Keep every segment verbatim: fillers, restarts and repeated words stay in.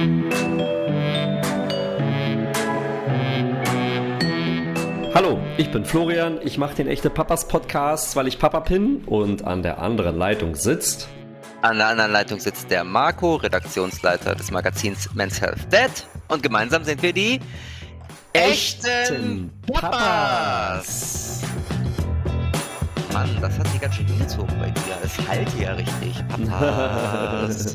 Hallo, ich bin Florian, ich mache den Echte Papas Podcast, weil ich Papa bin und an der anderen Leitung sitzt... An der anderen Leitung sitzt der Marco, Redaktionsleiter des Magazins Men's Health Dad, und gemeinsam sind wir die Echten Papas. Mann, das hat sich ganz schön hingezogen bei dir. Es halt ja richtig. Papas.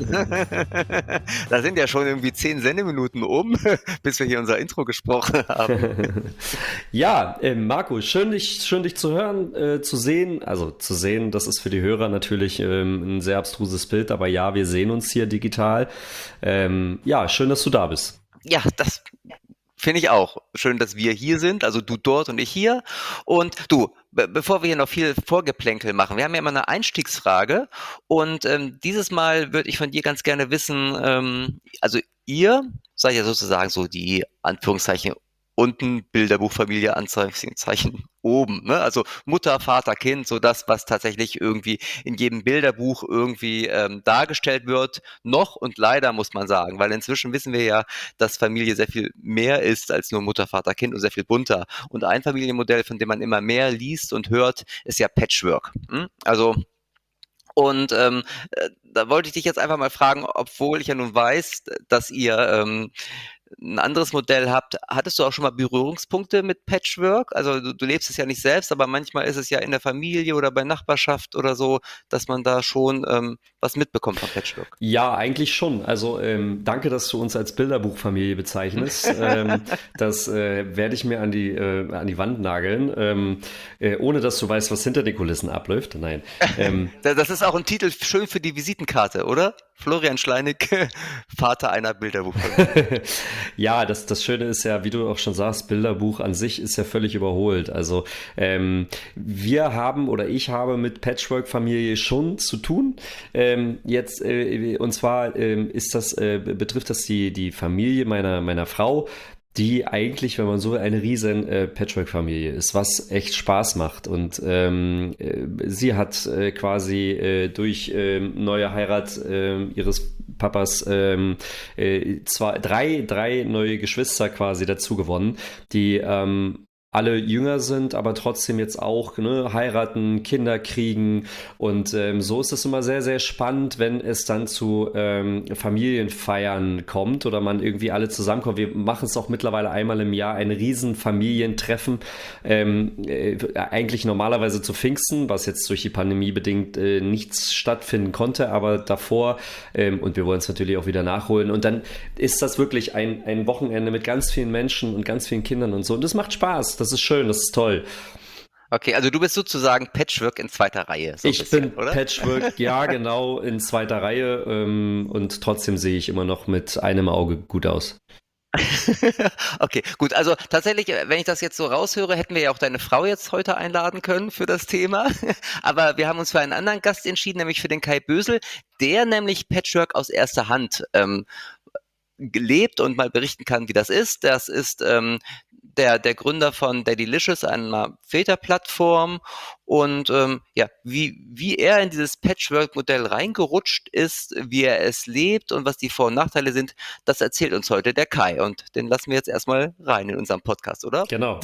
Da sind ja schon irgendwie zehn Sendeminuten um, bis wir hier unser Intro gesprochen haben. Ja, äh, Marco, schön dich, schön dich zu hören, äh, zu sehen. Also zu sehen, das ist für die Hörer natürlich ähm, ein sehr abstruses Bild, aber ja, wir sehen uns hier digital. Ähm, ja, schön, dass du da bist. Ja, das finde ich auch. Schön, dass wir hier sind, also du dort und ich hier. Und du, be- bevor wir hier noch viel Vorgeplänkel machen, wir haben ja immer eine Einstiegsfrage, und ähm, dieses Mal würde ich von dir ganz gerne wissen, ähm, also ihr seid ja sozusagen so die Anführungszeichen unten, Bilderbuchfamilie, Anführungszeichen oben, ne? Also Mutter, Vater, Kind, so das, was tatsächlich irgendwie in jedem Bilderbuch irgendwie ähm, dargestellt wird, noch, und leider muss man sagen, weil inzwischen wissen wir ja, dass Familie sehr viel mehr ist als nur Mutter, Vater, Kind und sehr viel bunter. Und ein Familienmodell, von dem man immer mehr liest und hört, ist ja Patchwork. Hm? Also und ähm, äh, da wollte ich dich jetzt einfach mal fragen, obwohl ich ja nun weiß, dass ihr ähm, ein anderes Modell habt. Hattest du auch schon mal Berührungspunkte mit Patchwork? Also du, du lebst es ja nicht selbst, aber manchmal ist es ja in der Familie oder bei Nachbarschaft oder so, dass man da schon ähm, was mitbekommt von Patchwork. Ja, eigentlich schon. Also ähm, danke, dass du uns als Bilderbuchfamilie bezeichnest. ähm, das äh, werde ich mir an die, äh, an die Wand nageln, ähm, äh, ohne dass du weißt, was hinter den Kulissen abläuft. Nein. Ähm, Das ist auch ein Titel schön für die Visitenkarte, oder? Florian Schleinig, Vater einer Bilderbuchfamilie. Ja, das, das Schöne ist ja, wie du auch schon sagst, Bilderbuch an sich ist ja völlig überholt. Also ähm, wir haben oder ich habe mit Patchwork-Familie schon zu tun. Ähm, jetzt äh, und zwar ähm, ist das äh, betrifft das die die Familie meiner meiner Frau, die eigentlich, wenn man so will, eine riesen äh, Patchwork-Familie ist, was echt Spaß macht. Und ähm, äh, sie hat äh, quasi äh, durch ähm, neue Heirat äh, ihres Papas ähm, äh, zwei, drei, drei neue Geschwister quasi dazu gewonnen, die ähm, alle jünger sind, aber trotzdem jetzt auch ne, heiraten, Kinder kriegen, und ähm, so ist es immer sehr, sehr spannend, wenn es dann zu ähm, Familienfeiern kommt oder man irgendwie alle zusammenkommt. Wir machen es auch mittlerweile einmal im Jahr, ein riesen Familientreffen, ähm, äh, eigentlich normalerweise zu Pfingsten, was jetzt durch die Pandemie bedingt äh, nichts stattfinden konnte, aber davor, ähm, und wir wollen es natürlich auch wieder nachholen, und dann ist das wirklich ein, ein Wochenende mit ganz vielen Menschen und ganz vielen Kindern und so, und das macht Spaß. Das ist schön, das ist toll. Okay, also du bist sozusagen Patchwork in zweiter Reihe, so ein Ich bisschen, bin oder? Patchwork, ja genau, in zweiter Reihe, ähm, und trotzdem sehe ich immer noch mit einem Auge gut aus. Okay, gut. Also tatsächlich, äh, wenn ich das jetzt so raushöre, hätten wir ja auch deine Frau jetzt heute einladen können für das Thema. Aber wir haben uns für einen anderen Gast entschieden, nämlich für den Kai Bösel, der nämlich Patchwork aus erster Hand ähm, gelebt und mal berichten kann, wie das ist. Das ist ähm, der, der Gründer von Daddylicious, einer Väterplattform. Und ähm, ja, wie, wie er in dieses Patchwork-Modell reingerutscht ist, wie er es lebt und was die Vor- und Nachteile sind, das erzählt uns heute der Kai. Und den lassen wir jetzt erstmal rein in unserem Podcast, oder? Genau.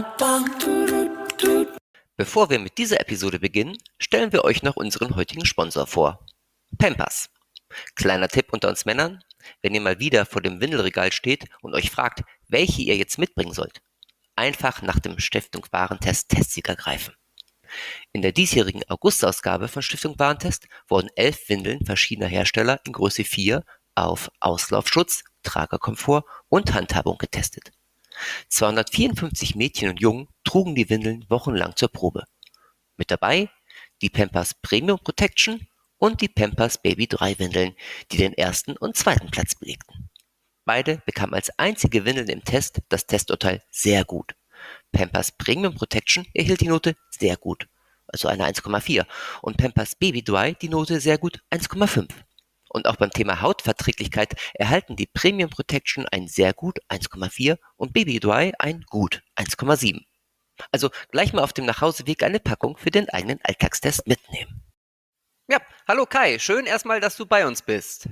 Bevor wir mit dieser Episode beginnen, stellen wir euch noch unseren heutigen Sponsor vor. Pampers. Kleiner Tipp unter uns Männern: Wenn ihr mal wieder vor dem Windelregal steht und euch fragt, welche ihr jetzt mitbringen sollt, einfach nach dem Stiftung Warentest Testsieger greifen. In der diesjährigen August-Ausgabe von Stiftung Warentest wurden elf Windeln verschiedener Hersteller in Größe vier auf Auslaufschutz, Tragerkomfort und Handhabung getestet. zweihundertvierundfünfzig Mädchen und Jungen trugen die Windeln wochenlang zur Probe. Mit dabei die Pampers Premium Protection und die Pampers Baby drei Windeln, die den ersten und zweiten Platz belegten. Beide bekamen als einzige Windeln im Test das Testurteil sehr gut. Pampers Premium Protection erhielt die Note sehr gut, also eine eins Komma vier, und Pampers Baby drei die Note sehr gut eins Komma fünf. Und auch beim Thema Hautverträglichkeit erhalten die Premium Protection ein sehr gut eins Komma vier und Baby drei ein gut eins Komma sieben. Also gleich mal auf dem Nachhauseweg eine Packung für den eigenen Alltagstest mitnehmen. Ja, hallo Kai, schön erstmal, dass du bei uns bist.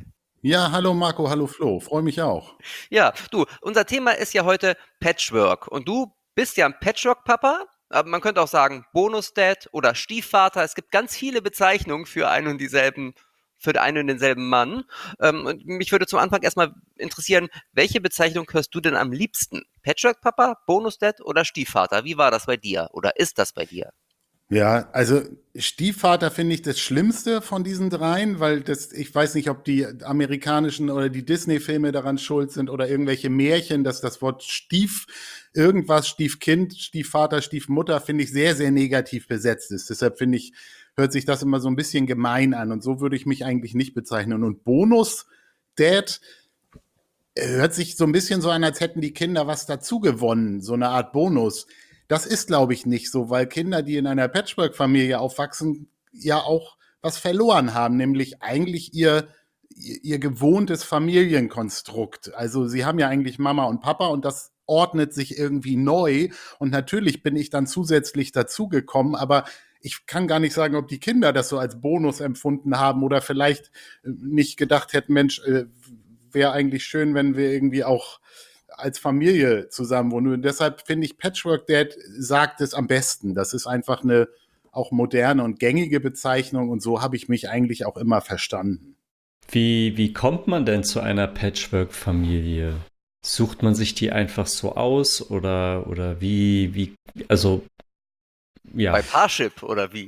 Ja, hallo Marco, hallo Flo, freue mich auch. Ja, du, unser Thema ist ja heute Patchwork und du bist ja ein Patchwork-Papa, aber man könnte auch sagen Bonus-Dad oder Stiefvater. Es gibt ganz viele Bezeichnungen für einen und dieselben, für den einen und denselben Mann. Ähm, und mich würde zum Anfang erstmal interessieren, welche Bezeichnung hörst du denn am liebsten? Patchwork-Papa, Bonus-Dad oder Stiefvater? Wie war das bei dir oder ist das bei dir? Ja, also Stiefvater finde ich das Schlimmste von diesen dreien, weil das, ich weiß nicht, ob die amerikanischen oder die Disney-Filme daran schuld sind oder irgendwelche Märchen, dass das Wort Stief, irgendwas, Stiefkind, Stiefvater, Stiefmutter, finde ich sehr, sehr negativ besetzt ist. Deshalb finde ich, hört sich das immer so ein bisschen gemein an und so würde ich mich eigentlich nicht bezeichnen. Und Bonus, Dad, hört sich so ein bisschen so an, als hätten die Kinder was dazu gewonnen, so eine Art Bonus. Das ist, glaube ich, nicht so, weil Kinder, die in einer Patchwork-Familie aufwachsen, ja auch was verloren haben, nämlich eigentlich ihr, ihr gewohntes Familienkonstrukt. Also sie haben ja eigentlich Mama und Papa und das ordnet sich irgendwie neu. Und natürlich bin ich dann zusätzlich dazugekommen, aber ich kann gar nicht sagen, ob die Kinder das so als Bonus empfunden haben oder vielleicht äh, nicht gedacht hätten, Mensch, äh, wäre eigentlich schön, wenn wir irgendwie auch als Familie zusammen wohnen. Und deshalb finde ich, Patchwork Dad sagt es am besten. Das ist einfach eine auch moderne und gängige Bezeichnung und so habe ich mich eigentlich auch immer verstanden. Wie, wie kommt man denn zu einer Patchwork-Familie? Sucht man sich die einfach so aus oder, oder wie, wie, also, ja. Bei Parship oder wie?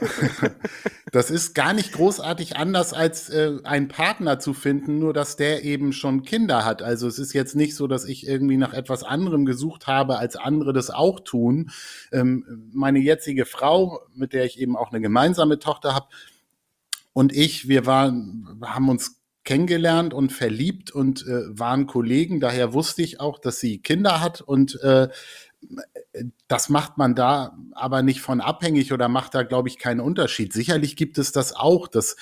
Das ist gar nicht großartig anders, als äh, einen Partner zu finden, nur dass der eben schon Kinder hat. Also es ist jetzt nicht so, dass ich irgendwie nach etwas anderem gesucht habe, als andere das auch tun. Ähm, meine jetzige Frau, mit der ich eben auch eine gemeinsame Tochter habe, und ich, wir waren, haben uns kennengelernt und verliebt und äh, waren Kollegen. Daher wusste ich auch, dass sie Kinder hat und äh, das macht man da aber nicht von abhängig oder macht da, glaube ich, keinen Unterschied. Sicherlich gibt es das auch, dass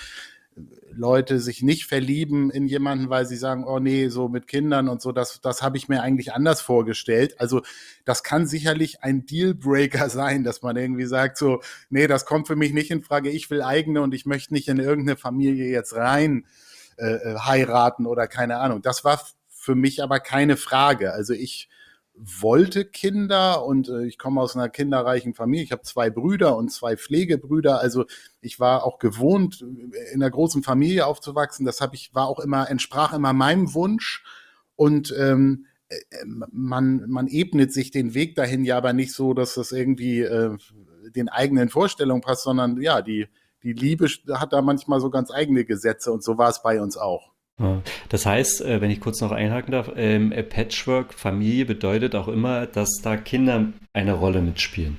Leute sich nicht verlieben in jemanden, weil sie sagen, oh nee, so mit Kindern und so, das, das habe ich mir eigentlich anders vorgestellt. Also das kann sicherlich ein Dealbreaker sein, dass man irgendwie sagt, so, nee, das kommt für mich nicht in Frage, ich will eigene und ich möchte nicht in irgendeine Familie jetzt rein äh, heiraten oder keine Ahnung. Das war für mich aber keine Frage. Also ich wollte Kinder und äh, ich komme aus einer kinderreichen Familie. Ich habe zwei Brüder und zwei Pflegebrüder. Also ich war auch gewohnt, in einer großen Familie aufzuwachsen. Das habe ich war auch immer entsprach immer meinem Wunsch und ähm, äh, man man ebnet sich den Weg dahin ja aber nicht so, dass das irgendwie äh, den eigenen Vorstellungen passt, sondern ja die die Liebe hat da manchmal so ganz eigene Gesetze und so war es bei uns auch. Ja. Das heißt, äh, wenn ich kurz noch einhaken darf, ähm, äh, Patchwork-Familie bedeutet auch immer, dass da Kinder eine Rolle mitspielen.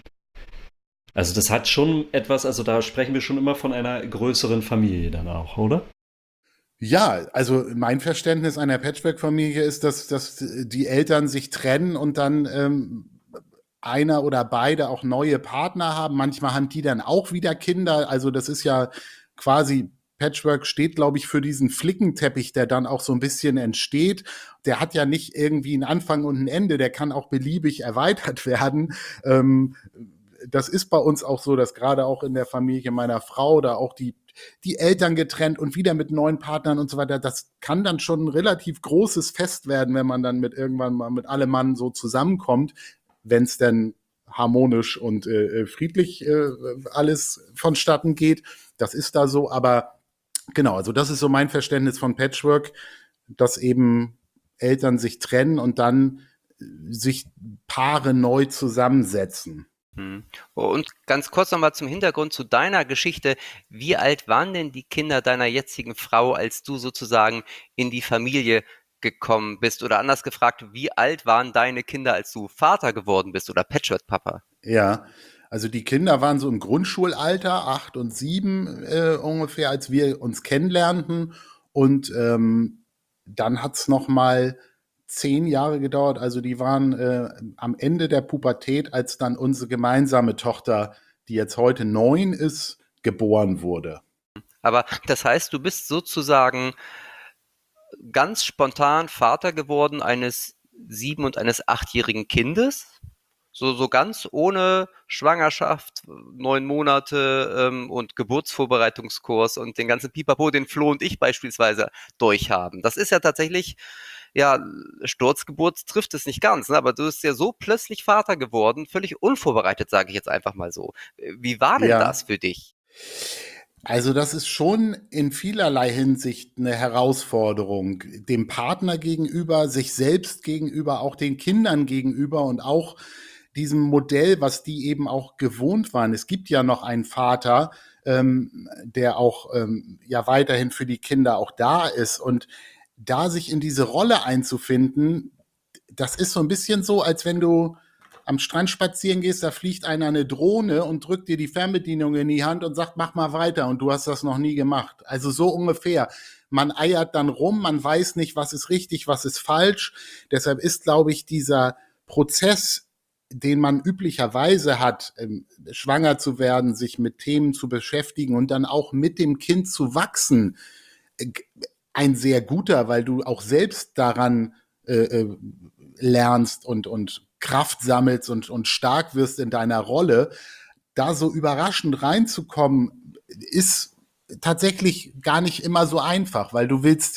Also das hat schon etwas, also da sprechen wir schon immer von einer größeren Familie dann auch, oder? Ja, also mein Verständnis einer Patchwork-Familie ist, dass, dass die Eltern sich trennen und dann ähm, einer oder beide auch neue Partner haben. Manchmal haben die dann auch wieder Kinder. Also das ist ja quasi, Patchwork steht, glaube ich, für diesen Flickenteppich, der dann auch so ein bisschen entsteht. Der hat ja nicht irgendwie einen Anfang und ein Ende, der kann auch beliebig erweitert werden. Ähm, das ist bei uns auch so, dass gerade auch in der Familie meiner Frau da auch die die Eltern getrennt und wieder mit neuen Partnern und so weiter. Das kann dann schon ein relativ großes Fest werden, wenn man dann mit irgendwann mal mit allem Mann so zusammenkommt, wenn es denn harmonisch und äh, friedlich äh, alles vonstatten geht. Das ist da so, aber genau, also das ist so mein Verständnis von Patchwork, dass eben Eltern sich trennen und dann sich Paare neu zusammensetzen. Hm. Und ganz kurz nochmal zum Hintergrund zu deiner Geschichte. Wie alt waren denn die Kinder deiner jetzigen Frau, als du sozusagen in die Familie gekommen bist? Oder anders gefragt, wie alt waren deine Kinder, als du Vater geworden bist oder Patchwork-Papa? Ja, also die Kinder waren so im Grundschulalter, acht und sieben äh, ungefähr, als wir uns kennenlernten. Und ähm, dann hat's noch mal zehn Jahre gedauert. Also die waren äh, am Ende der Pubertät, als dann unsere gemeinsame Tochter, die jetzt heute neun ist, geboren wurde. Aber das heißt, du bist sozusagen ganz spontan Vater geworden eines sieben- und eines achtjährigen Kindes? So, so ganz ohne Schwangerschaft, neun Monate ähm, und Geburtsvorbereitungskurs und den ganzen Pipapo, den Flo und ich beispielsweise durchhaben. Das ist ja tatsächlich, ja, Sturzgeburt trifft es nicht ganz, ne? Aber du bist ja so plötzlich Vater geworden, völlig unvorbereitet, sage ich jetzt einfach mal so. Wie war denn Ja. das für dich? Also das ist schon in vielerlei Hinsicht eine Herausforderung, dem Partner gegenüber, sich selbst gegenüber, auch den Kindern gegenüber und auch diesem Modell, was die eben auch gewohnt waren. Es gibt ja noch einen Vater, ähm, der auch ähm, ja weiterhin für die Kinder auch da ist. Und da sich in diese Rolle einzufinden, das ist so ein bisschen so, als wenn du am Strand spazieren gehst, da fliegt einer eine Drohne und drückt dir die Fernbedienung in die Hand und sagt, mach mal weiter und du hast das noch nie gemacht. Also so ungefähr. Man eiert dann rum, man weiß nicht, was ist richtig, was ist falsch. Deshalb ist, glaube ich, dieser Prozess, den man üblicherweise hat, ähm, schwanger zu werden, sich mit Themen zu beschäftigen und dann auch mit dem Kind zu wachsen, äh, ein sehr guter, weil du auch selbst daran äh, äh, lernst und, und Kraft sammelst und, und stark wirst in deiner Rolle. Da so überraschend reinzukommen, ist tatsächlich gar nicht immer so einfach, weil du willst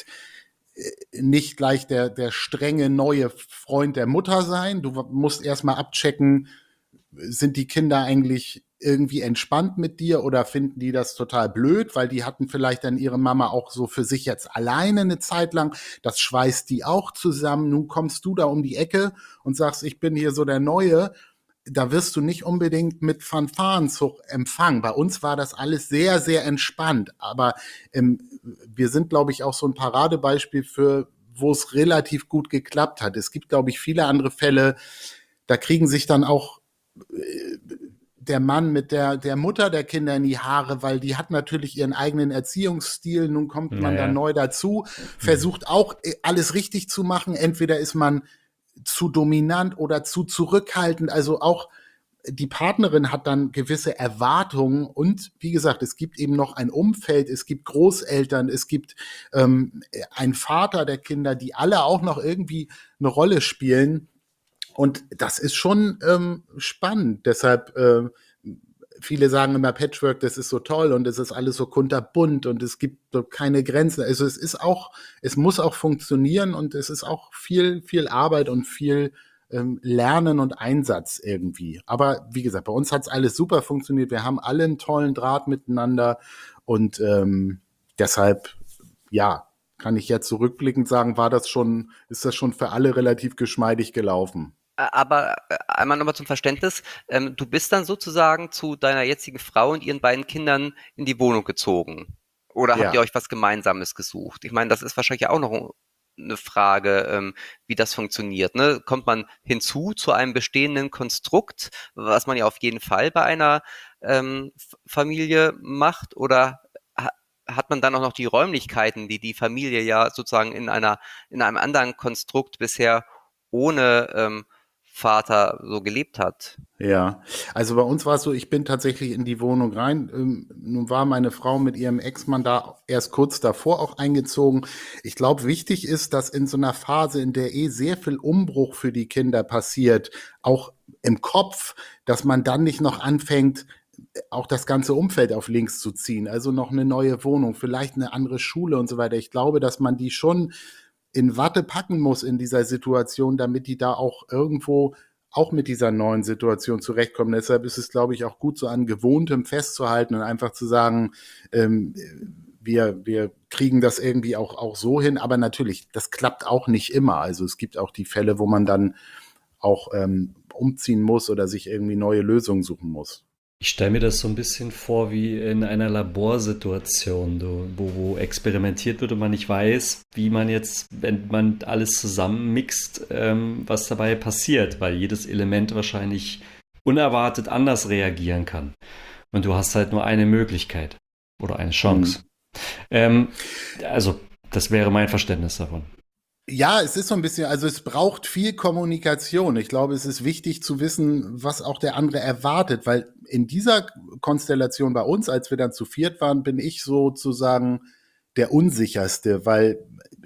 nicht gleich der, der strenge neue Freund der Mutter sein. Du musst erstmal abchecken, sind die Kinder eigentlich irgendwie entspannt mit dir oder finden die das total blöd, weil die hatten vielleicht dann ihre Mama auch so für sich jetzt alleine eine Zeit lang. Das schweißt die auch zusammen. Nun kommst du da um die Ecke und sagst, ich bin hier so der Neue. Da wirst du nicht unbedingt mit Fanfarenzug empfangen. Bei uns war das alles sehr, sehr entspannt. Aber ähm, wir sind, glaube ich, auch so ein Paradebeispiel für, wo es relativ gut geklappt hat. Es gibt, glaube ich, viele andere Fälle, da kriegen sich dann auch äh, der Mann mit der, der Mutter der Kinder in die Haare, weil die hat natürlich ihren eigenen Erziehungsstil. Nun kommt man Naja. dann neu dazu, versucht auch alles richtig zu machen. Entweder ist man zu dominant oder zu zurückhaltend. Also auch die Partnerin hat dann gewisse Erwartungen und wie gesagt, es gibt eben noch ein Umfeld, es gibt Großeltern, es gibt ähm, einen Vater der Kinder, die alle auch noch irgendwie eine Rolle spielen. Und das ist schon ähm, spannend. Deshalb, äh, viele sagen immer Patchwork, das ist so toll und es ist alles so kunterbunt und es gibt so keine Grenzen. Also es ist auch, es muss auch funktionieren und es ist auch viel, viel Arbeit und viel ähm, Lernen und Einsatz irgendwie. Aber wie gesagt, bei uns hat es alles super funktioniert. Wir haben alle einen tollen Draht miteinander und ähm, deshalb, ja, kann ich jetzt zurückblickend sagen, war das schon, ist das schon für alle relativ geschmeidig gelaufen. Aber äh, einmal nochmal zum Verständnis, ähm, du bist dann sozusagen zu deiner jetzigen Frau und ihren beiden Kindern in die Wohnung gezogen. Oder habt ihr Ja. euch was Gemeinsames gesucht? Ich meine, das ist wahrscheinlich auch noch eine Frage, ähm, wie das funktioniert, ne? Kommt man hinzu zu einem bestehenden Konstrukt, was man ja auf jeden Fall bei einer ähm, F- Familie macht, oder ha hat man dann auch noch die Räumlichkeiten, die die Familie ja sozusagen in einer in einem anderen Konstrukt bisher ohne ähm, Vater so gelebt hat? Ja, also bei uns war es so, ich bin tatsächlich in die Wohnung rein. Ähm, nun war meine Frau mit ihrem Ex-Mann da erst kurz davor auch eingezogen. Ich glaube, wichtig ist, dass in so einer Phase, in der eh sehr viel Umbruch für die Kinder passiert, auch im Kopf, dass man dann nicht noch anfängt, auch das ganze Umfeld auf links zu ziehen. Also noch eine neue Wohnung, vielleicht eine andere Schule und so weiter. Ich glaube, dass man die schon in Watte packen muss in dieser Situation, damit die da auch irgendwo auch mit dieser neuen Situation zurechtkommen. Deshalb ist es, glaube ich, auch gut, so an Gewohntem festzuhalten und einfach zu sagen, ähm, wir, wir kriegen das irgendwie auch, auch so hin. Aber natürlich, das klappt auch nicht immer. Also es gibt auch die Fälle, wo man dann auch ähm, umziehen muss oder sich irgendwie neue Lösungen suchen muss. Ich stelle mir das so ein bisschen vor wie in einer Laborsituation, du, wo, wo experimentiert wird und man nicht weiß, wie man jetzt, wenn man alles zusammenmixt, ähm, was dabei passiert, weil jedes Element wahrscheinlich unerwartet anders reagieren kann. Und du hast halt nur eine Möglichkeit oder eine Chance. Mhm. Ähm, also, das wäre mein Verständnis davon. Ja, es ist so ein bisschen, also es braucht viel Kommunikation. Ich glaube, es ist wichtig zu wissen, was auch der andere erwartet, weil in dieser Konstellation bei uns, als wir dann zu viert waren, bin ich sozusagen der Unsicherste, weil ich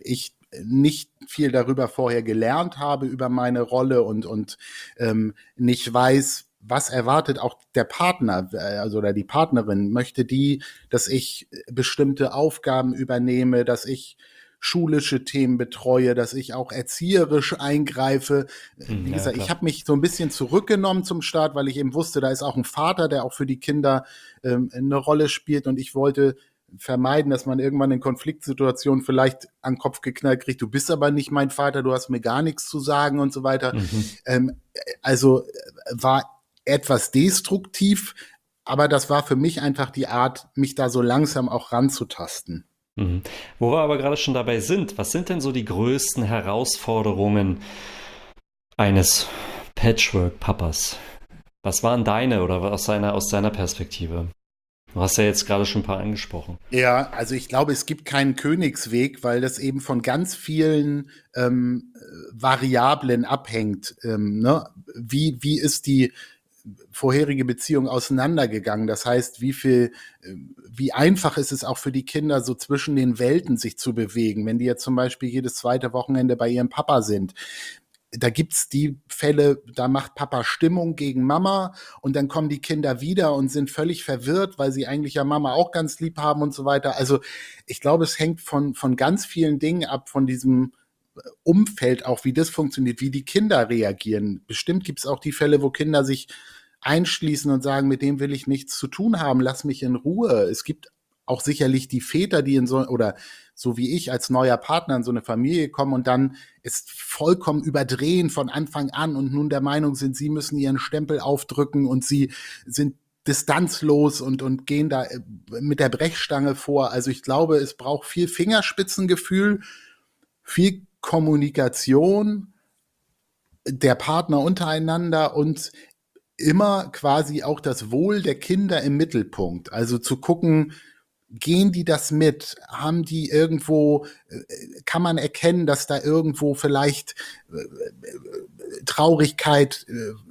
nicht viel darüber vorher gelernt habe, über meine Rolle und, und ähm, nicht weiß, was erwartet auch der Partner, äh, also oder die Partnerin. Möchte die, dass ich bestimmte Aufgaben übernehme, dass ich schulische Themen betreue, dass ich auch erzieherisch eingreife. Hm, Wie ja, gesagt, klar. ich habe mich so ein bisschen zurückgenommen zum Start, weil ich eben wusste, da ist auch ein Vater, der auch für die Kinder ähm, eine Rolle spielt und ich wollte vermeiden, dass man irgendwann in Konfliktsituationen vielleicht an den Kopf geknallt kriegt, du bist aber nicht mein Vater, du hast mir gar nichts zu sagen und so weiter. Mhm. Ähm, also äh, war etwas destruktiv, aber das war für mich einfach die Art, mich da so langsam auch ranzutasten. Mhm. Wo wir aber gerade schon dabei sind, was sind denn so die größten Herausforderungen eines Patchwork-Papas? Was waren deine oder aus seiner, aus deiner Perspektive? Du hast ja jetzt gerade schon ein paar angesprochen. Ja, also ich glaube, es gibt keinen Königsweg, weil das eben von ganz vielen ähm, Variablen abhängt. Ähm, ne? Wie, wie ist die vorherige Beziehung auseinandergegangen? Das heißt, wie viel, äh, wie einfach ist es auch für die Kinder, so zwischen den Welten sich zu bewegen, wenn die jetzt zum Beispiel jedes zweite Wochenende bei ihrem Papa sind. Da gibt's die Fälle, da macht Papa Stimmung gegen Mama und dann kommen die Kinder wieder und sind völlig verwirrt, weil sie eigentlich ja Mama auch ganz lieb haben und so weiter. Also ich glaube, es hängt von, von ganz vielen Dingen ab, von diesem Umfeld auch, wie das funktioniert, wie die Kinder reagieren. Bestimmt gibt's auch die Fälle, wo Kinder sich einschließen und sagen, mit dem will ich nichts zu tun haben, lass mich in Ruhe. Es gibt auch sicherlich die Väter, die in so, oder so wie ich als neuer Partner in so eine Familie kommen und dann ist vollkommen überdrehen von Anfang an und nun der Meinung sind, sie müssen ihren Stempel aufdrücken und sie sind distanzlos und, und gehen da mit der Brechstange vor. Also ich glaube, es braucht viel Fingerspitzengefühl, viel Kommunikation der Partner untereinander und immer quasi auch das Wohl der Kinder im Mittelpunkt. Also zu gucken, gehen die das mit? Haben die irgendwo, kann man erkennen, dass da irgendwo vielleicht Traurigkeit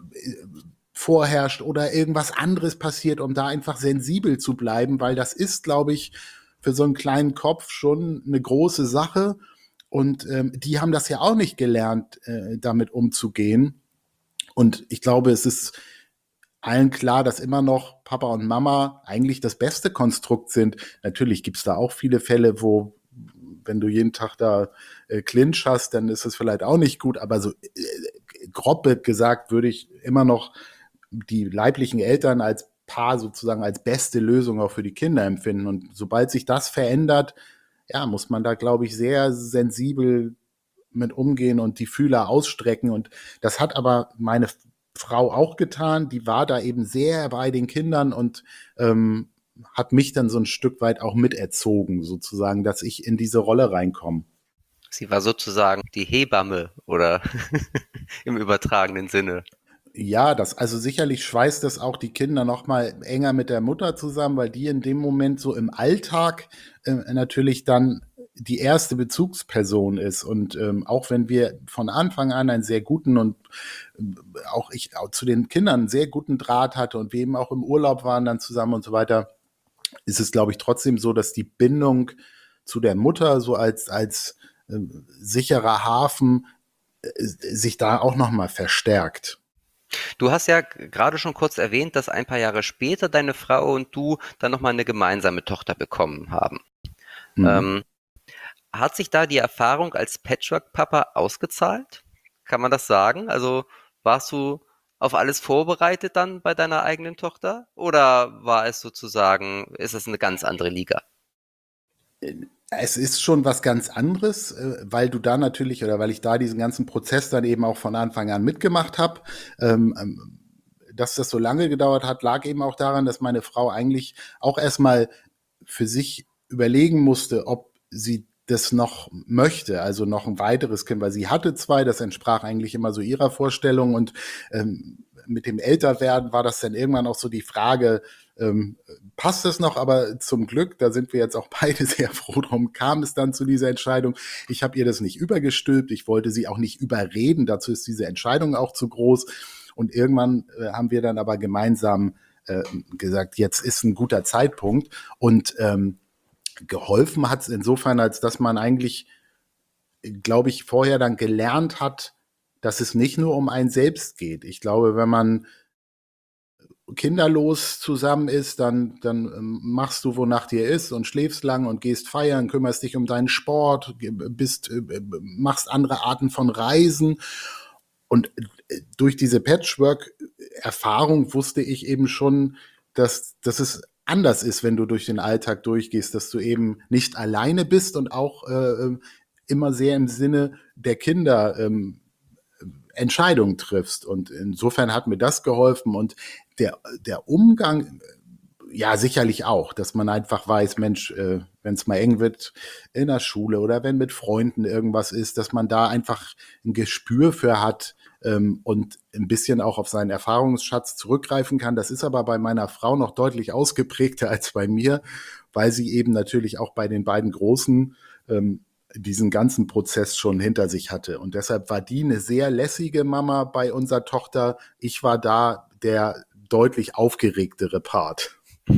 vorherrscht oder irgendwas anderes passiert, um da einfach sensibel zu bleiben, weil das ist, glaube ich, für so einen kleinen Kopf schon eine große Sache. Und ähm, die haben das ja auch nicht gelernt, äh, damit umzugehen. Und ich glaube, es ist allen klar, dass immer noch Papa und Mama eigentlich das beste Konstrukt sind. Natürlich gibt's da auch viele Fälle, wo, wenn du jeden Tag da äh, Clinch hast, dann ist es vielleicht auch nicht gut. Aber so äh, grob gesagt würde ich immer noch die leiblichen Eltern als Paar sozusagen als beste Lösung auch für die Kinder empfinden. Und sobald sich das verändert, ja, muss man da, glaube ich, sehr sensibel mit umgehen und die Fühler ausstrecken. Und das hat aber meine Frau auch getan. Die war da eben sehr bei den Kindern und ähm, hat mich dann so ein Stück weit auch miterzogen, sozusagen, dass ich in diese Rolle reinkomme. Sie war sozusagen die Hebamme oder im übertragenen Sinne. Ja, das, also sicherlich schweißt das auch die Kinder noch mal enger mit der Mutter zusammen, weil die in dem Moment so im Alltag äh, natürlich dann die erste Bezugsperson ist. Und ähm, auch wenn wir von Anfang an einen sehr guten und äh, auch ich auch zu den Kindern einen sehr guten Draht hatte und wir eben auch im Urlaub waren dann zusammen und so weiter, ist es, glaube ich, trotzdem so, dass die Bindung zu der Mutter so als, als äh, sicherer Hafen äh, sich da auch noch mal verstärkt. Du hast ja gerade schon kurz erwähnt, dass ein paar Jahre später deine Frau und du dann nochmal eine gemeinsame Tochter bekommen haben. Mhm. Ähm, hat sich da die Erfahrung als Patchwork-Papa ausgezahlt? Kann man das sagen? Also warst du auf alles vorbereitet dann bei deiner eigenen Tochter? Oder war es sozusagen, ist es eine ganz andere Liga? Es ist schon was ganz anderes, äh, weil du da natürlich oder weil ich da diesen ganzen Prozess dann eben auch von Anfang an mitgemacht habe. Ähm, ähm, dass das so lange gedauert hat, lag eben auch daran, dass meine Frau eigentlich auch erstmal für sich überlegen musste, ob sie das noch möchte, also noch ein weiteres Kind, weil sie hatte zwei, das entsprach eigentlich immer so ihrer Vorstellung und ähm, mit dem Älterwerden war das dann irgendwann auch so die Frage, ähm, passt es noch, aber zum Glück, da sind wir jetzt auch beide sehr froh drum, kam es dann zu dieser Entscheidung. Ich habe ihr das nicht übergestülpt, ich wollte sie auch nicht überreden, dazu ist diese Entscheidung auch zu groß. Und irgendwann äh, haben wir dann aber gemeinsam äh, gesagt, jetzt ist ein guter Zeitpunkt. Und ähm, geholfen hat es insofern, als dass man eigentlich glaube ich, vorher dann gelernt hat, dass es nicht nur um einen selbst geht. Ich glaube, wenn man kinderlos zusammen ist, dann, dann ähm, machst du, wonach dir ist und schläfst lang und gehst feiern, kümmerst dich um deinen Sport, bist, äh, machst andere Arten von Reisen. Und äh, durch diese Patchwork-Erfahrung wusste ich eben schon, dass, dass es anders ist, wenn du durch den Alltag durchgehst, dass du eben nicht alleine bist und auch äh, immer sehr im Sinne der Kinder ähm, Entscheidungen triffst. Und insofern hat mir das geholfen. Und der, der Umgang, ja, sicherlich auch, dass man einfach weiß, Mensch, äh, wenn es mal eng wird in der Schule oder wenn mit Freunden irgendwas ist, dass man da einfach ein Gespür für hat ähm, und ein bisschen auch auf seinen Erfahrungsschatz zurückgreifen kann. Das ist aber bei meiner Frau noch deutlich ausgeprägter als bei mir, weil sie eben natürlich auch bei den beiden Großen ähm, diesen ganzen Prozess schon hinter sich hatte. Und deshalb war die eine sehr lässige Mama bei unserer Tochter. Ich war da der deutlich aufgeregtere Part.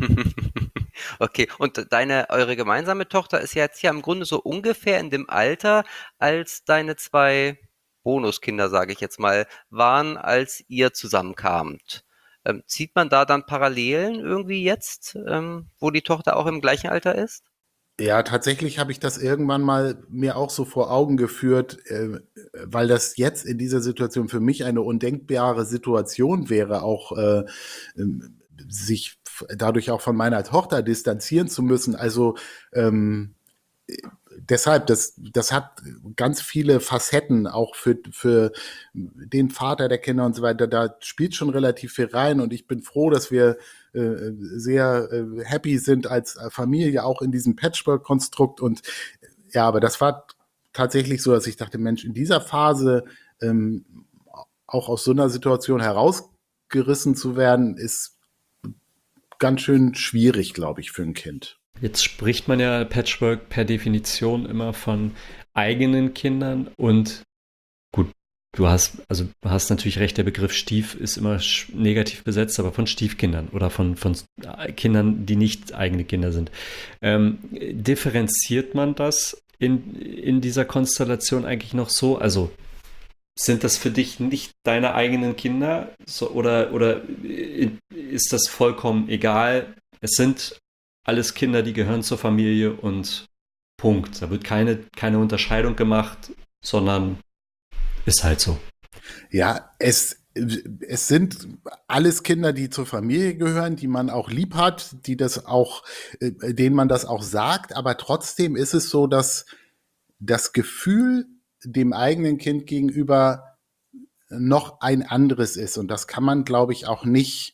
Okay, und deine, eure gemeinsame Tochter ist ja jetzt ja im Grunde so ungefähr in dem Alter, als deine zwei Bonuskinder, sage ich jetzt mal, waren, als ihr zusammenkamt. Ähm, zieht man da dann Parallelen irgendwie jetzt, ähm, wo die Tochter auch im gleichen Alter ist? Ja, tatsächlich habe ich das irgendwann mal mir auch so vor Augen geführt, äh, weil das jetzt in dieser Situation für mich eine undenkbare Situation wäre, auch äh, ähm, sich f- dadurch auch von meiner Tochter distanzieren zu müssen. Also ähm, deshalb, das, das hat ganz viele Facetten, auch für, für den Vater der Kinder und so weiter. Da spielt schon relativ viel rein und ich bin froh, dass wir äh, sehr äh, happy sind als Familie, auch in diesem Patchwork-Konstrukt. Und ja, aber das war tatsächlich so, dass ich dachte, Mensch, in dieser Phase ähm, auch aus so einer Situation herausgerissen zu werden, ist ganz schön schwierig, glaube ich, für ein Kind. Jetzt spricht man ja Patchwork per Definition immer von eigenen Kindern und gut, du hast, also du hast natürlich recht, der Begriff Stief ist immer sch- negativ besetzt, aber von Stiefkindern oder von, von äh, Kindern, die nicht eigene Kinder sind. Ähm, differenziert man das in, in dieser Konstellation eigentlich noch so? Also sind das für dich nicht deine eigenen Kinder so, oder, oder ist das vollkommen egal? Es sind alles Kinder, die gehören zur Familie und Punkt. Da wird keine, keine Unterscheidung gemacht, sondern ist halt so. Ja, es, es sind alles Kinder, die zur Familie gehören, die man auch lieb hat, die das auch, äh, denen man das auch sagt, aber trotzdem ist es so, dass das Gefühl dem eigenen Kind gegenüber noch ein anderes ist. Und das kann man, glaube ich, auch nicht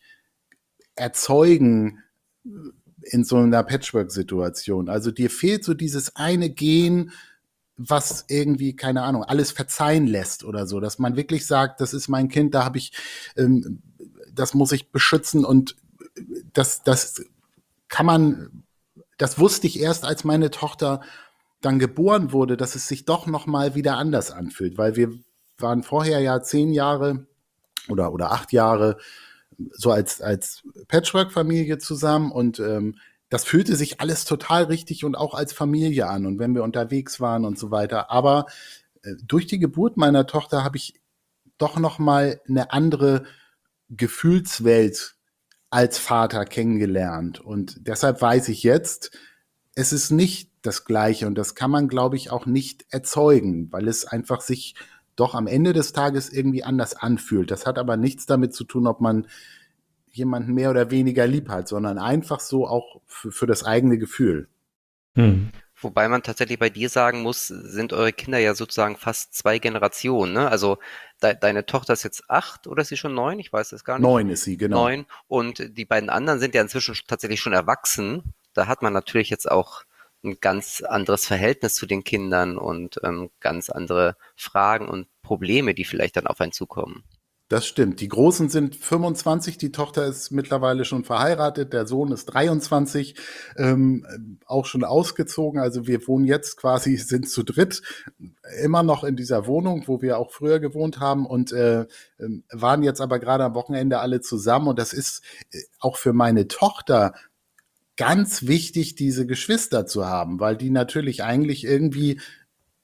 erzeugen in so einer Patchwork-Situation. Also dir fehlt so dieses eine Gen, was irgendwie, keine Ahnung, alles verzeihen lässt oder so, dass man wirklich sagt, das ist mein Kind, da habe ich, ähm, das muss ich beschützen und das, das kann man, das wusste ich erst, als meine Tochter dann geboren wurde, dass es sich doch noch mal wieder anders anfühlt, weil wir waren vorher ja zehn Jahre oder, oder acht Jahre so als, als Patchwork-Familie zusammen und ähm, das fühlte sich alles total richtig und auch als Familie an und wenn wir unterwegs waren und so weiter. Aber äh, durch die Geburt meiner Tochter habe ich doch noch mal eine andere Gefühlswelt als Vater kennengelernt und deshalb weiß ich jetzt, es ist nicht das Gleiche und das kann man, glaube ich, auch nicht erzeugen, weil es einfach sich doch am Ende des Tages irgendwie anders anfühlt. Das hat aber nichts damit zu tun, ob man jemanden mehr oder weniger lieb hat, sondern einfach so auch für, für das eigene Gefühl. Hm. Wobei man tatsächlich bei dir sagen muss, sind eure Kinder ja sozusagen fast zwei Generationen, ne? Also de deine Tochter ist jetzt acht oder ist sie schon neun? Ich weiß es gar nicht. Neun ist sie, genau. Neun. Und die beiden anderen sind ja inzwischen sch- tatsächlich schon erwachsen. Da hat man natürlich jetzt auch ein ganz anderes Verhältnis zu den Kindern und ähm, ganz andere Fragen und Probleme, die vielleicht dann auf einen zukommen. Das stimmt. Die Großen sind fünfundzwanzig, die Tochter ist mittlerweile schon verheiratet, der Sohn ist dreiundzwanzig, ähm, auch schon ausgezogen. Also wir wohnen jetzt quasi, sind zu dritt, immer noch in dieser Wohnung, wo wir auch früher gewohnt haben und äh, ähm, waren jetzt aber gerade am Wochenende alle zusammen. Und das ist äh, auch für meine Tochter ganz wichtig, diese Geschwister zu haben, weil die natürlich eigentlich irgendwie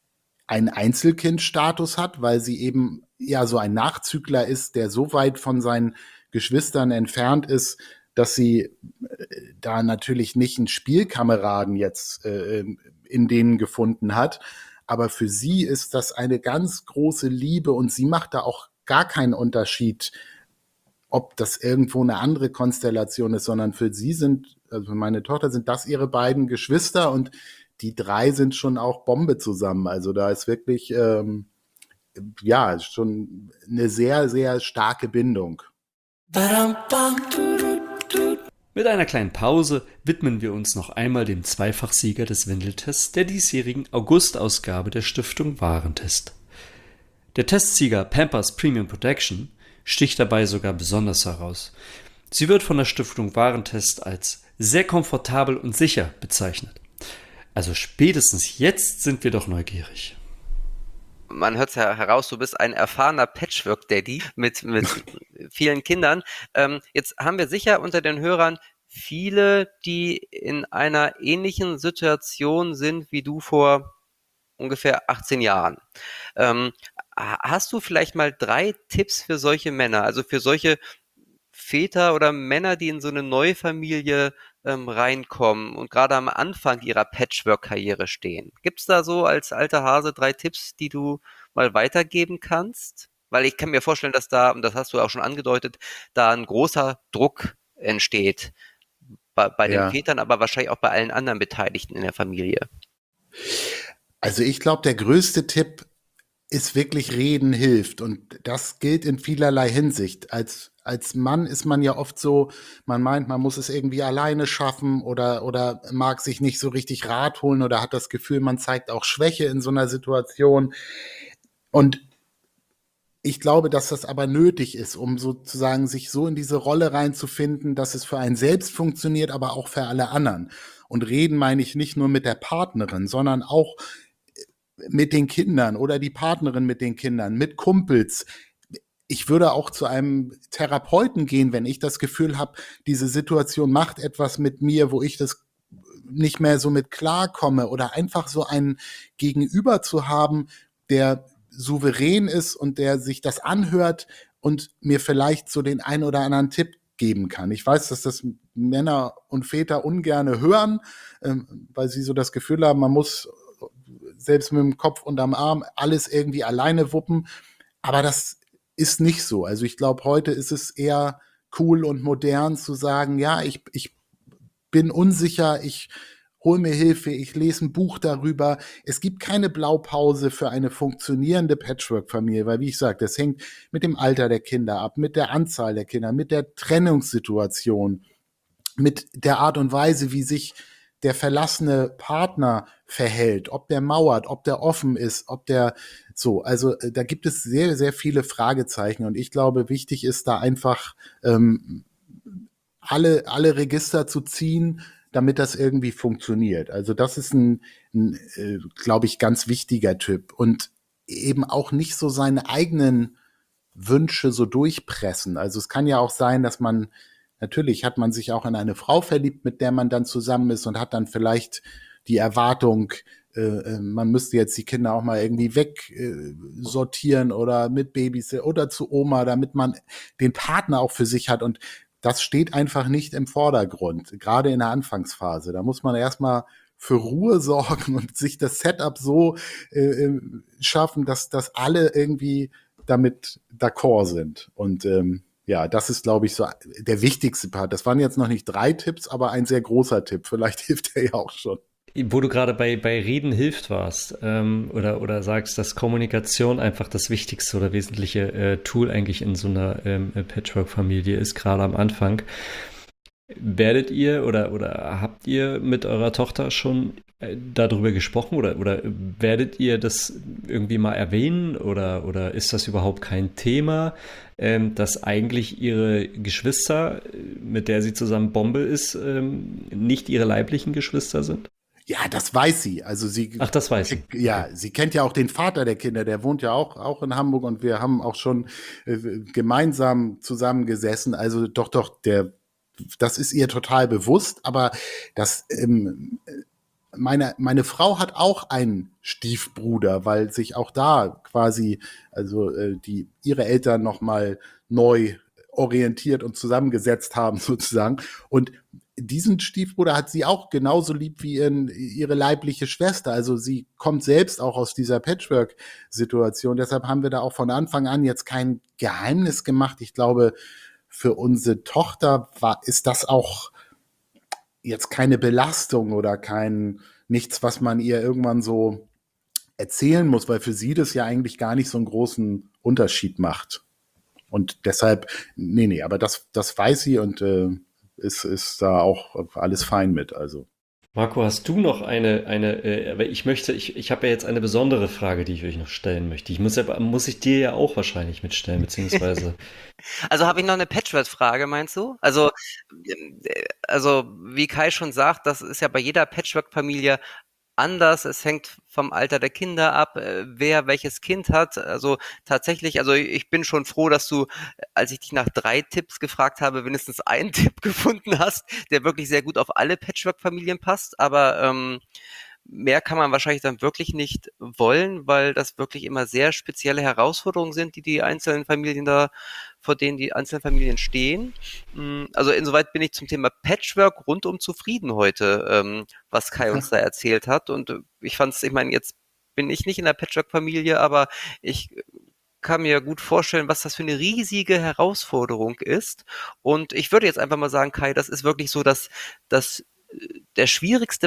einen Einzelkindstatus hat, weil sie eben ja so ein Nachzügler ist, der so weit von seinen Geschwistern entfernt ist, dass sie äh, da natürlich nicht einen Spielkameraden jetzt äh, in denen gefunden hat. Aber für sie ist das eine ganz große Liebe und sie macht da auch gar keinen Unterschied, ob das irgendwo eine andere Konstellation ist, sondern für sie sind, also für meine Tochter sind das ihre beiden Geschwister und die drei sind schon auch Bombe zusammen. Also da ist wirklich, ähm, ja, schon eine sehr, sehr starke Bindung. Mit einer kleinen Pause widmen wir uns noch einmal dem Zweifachsieger des Windeltests der diesjährigen August-Ausgabe der Stiftung Warentest. Der Testsieger Pampers Premium Protection sticht dabei sogar besonders heraus. Sie wird von der Stiftung Warentest als sehr komfortabel und sicher bezeichnet. Also spätestens jetzt sind wir doch neugierig. Man hört es ja heraus, du bist ein erfahrener Patchwork-Daddy mit, mit vielen Kindern. Ähm, jetzt haben wir sicher unter den Hörern viele, die in einer ähnlichen Situation sind wie du vor ungefähr achtzehn Jahren. Ähm, hast du vielleicht mal drei Tipps für solche Männer, also für solche Väter oder Männer, die in so eine neue Familie ähm, reinkommen und gerade am Anfang ihrer Patchwork-Karriere stehen? Gibt es da so als alter Hase drei Tipps, die du mal weitergeben kannst? Weil ich kann mir vorstellen, dass da, und das hast du auch schon angedeutet, da ein großer Druck entsteht bei, bei den Ja. Vätern, aber wahrscheinlich auch bei allen anderen Beteiligten in der Familie. Also ich glaube, der größte Tipp ist wirklich reden hilft und das gilt in vielerlei Hinsicht. Als als Mann ist man ja oft so, man meint, man muss es irgendwie alleine schaffen oder oder mag sich nicht so richtig Rat holen oder hat das Gefühl, man zeigt auch Schwäche in so einer Situation. Und ich glaube, dass das aber nötig ist, um sozusagen sich so in diese Rolle reinzufinden, dass es für einen selbst funktioniert, aber auch für alle anderen. Und reden meine ich nicht nur mit der Partnerin, sondern auch mit den Kindern oder die Partnerin mit den Kindern, mit Kumpels. Ich würde auch zu einem Therapeuten gehen, wenn ich das Gefühl habe, diese Situation macht etwas mit mir, wo ich das nicht mehr so mit klarkomme oder einfach so einen Gegenüber zu haben, der souverän ist und der sich das anhört und mir vielleicht so den einen oder anderen Tipp geben kann. Ich weiß, dass das Männer und Väter ungerne hören, ähm, weil sie so das Gefühl haben, man muss selbst mit dem Kopf unterm Arm alles irgendwie alleine wuppen. Aber das ist nicht so. Also ich glaube, heute ist es eher cool und modern zu sagen, ja, ich, ich bin unsicher, ich hol mir Hilfe, ich lese ein Buch darüber. Es gibt keine Blaupause für eine funktionierende Patchwork-Familie, weil wie ich sage, das hängt mit dem Alter der Kinder ab, mit der Anzahl der Kinder, mit der Trennungssituation, mit der Art und Weise, wie sich der verlassene Partner verhält, ob der mauert, ob der offen ist, ob der so, also äh, da gibt es sehr, sehr viele Fragezeichen und ich glaube, wichtig ist da einfach ähm, alle, alle Register zu ziehen, damit das irgendwie funktioniert. Also das ist ein, ein äh, glaube ich, ganz wichtiger Tipp und eben auch nicht so seine eigenen Wünsche so durchpressen. Also es kann ja auch sein, dass man natürlich hat man sich auch in eine Frau verliebt, mit der man dann zusammen ist und hat dann vielleicht die Erwartung, äh, man müsste jetzt die Kinder auch mal irgendwie wegsortieren äh, oder mit Babys oder zu Oma, damit man den Partner auch für sich hat. Und das steht einfach nicht im Vordergrund, gerade in der Anfangsphase. Da muss man erstmal für Ruhe sorgen und sich das Setup so äh, schaffen, dass, dass alle irgendwie damit d'accord sind. Und ähm, ja, das ist, glaube ich, so der wichtigste Part. Das waren jetzt noch nicht drei Tipps, aber ein sehr großer Tipp. Vielleicht hilft er ja auch schon. Wo du gerade bei, bei Reden hilft warst ähm, oder, oder sagst, dass Kommunikation einfach das wichtigste oder wesentliche äh, Tool eigentlich in so einer ähm, Patchwork-Familie ist, gerade am Anfang. Werdet ihr oder, oder habt ihr mit eurer Tochter schon äh, darüber gesprochen oder, oder werdet ihr das irgendwie mal erwähnen oder, oder ist das überhaupt kein Thema, ähm, dass eigentlich ihre Geschwister, mit der sie zusammen Bombe ist, ähm, nicht ihre leiblichen Geschwister sind? Ja, das weiß sie. Also sie. Ach, das weiß sie. Ja, sie kennt ja auch den Vater der Kinder. Der wohnt ja auch auch in Hamburg und wir haben auch schon äh, gemeinsam zusammengesessen. Also doch, doch, der. Das ist ihr total bewusst, aber das ähm, meine, meine Frau hat auch einen Stiefbruder, weil sich auch da quasi, also äh, die ihre Eltern nochmal neu orientiert und zusammengesetzt haben sozusagen. Und diesen Stiefbruder hat sie auch genauso lieb wie ihren, ihre leibliche Schwester. Also sie kommt selbst auch aus dieser Patchwork-Situation. Deshalb haben wir da auch von Anfang an jetzt kein Geheimnis gemacht. Ich glaube, für unsere Tochter war, ist das auch jetzt keine Belastung oder kein nichts, was man ihr irgendwann so erzählen muss, weil für sie das ja eigentlich gar nicht so einen großen Unterschied macht. Und deshalb, nee, nee, aber das, das weiß sie und äh, ist, ist da auch alles fein mit. Also. Marco, hast du noch eine, eine, äh, aber ich möchte, ich, ich habe ja jetzt eine besondere Frage, die ich euch noch stellen möchte. Ich muss ja, muss ich dir ja auch wahrscheinlich mitstellen, beziehungsweise. Also habe ich noch eine Patchwork-Frage, meinst du? Also, äh, also wie Kai schon sagt, das ist ja bei jeder Patchwork-Familie anders. Es hängt vom Alter der Kinder ab, äh, wer welches Kind hat. Also tatsächlich, also ich bin schon froh, dass du, als ich dich nach drei Tipps gefragt habe, wenigstens einen Tipp gefunden hast, der wirklich sehr gut auf alle Patchwork-Familien passt. Aber ähm, mehr kann man wahrscheinlich dann wirklich nicht wollen, weil das wirklich immer sehr spezielle Herausforderungen sind, die die einzelnen Familien da, vor denen die einzelnen Familien stehen. Mm, Also insoweit bin ich zum Thema Patchwork rundum zufrieden heute, ähm, was Kai uns da erzählt hat. Und äh, ich fand es, ich meine, jetzt bin ich nicht in der Patchwork-Familie, aber ich kann mir gut vorstellen, was das für eine riesige Herausforderung ist. Und ich würde jetzt einfach mal sagen, Kai, das ist wirklich so, dass, dass äh, der schwierigste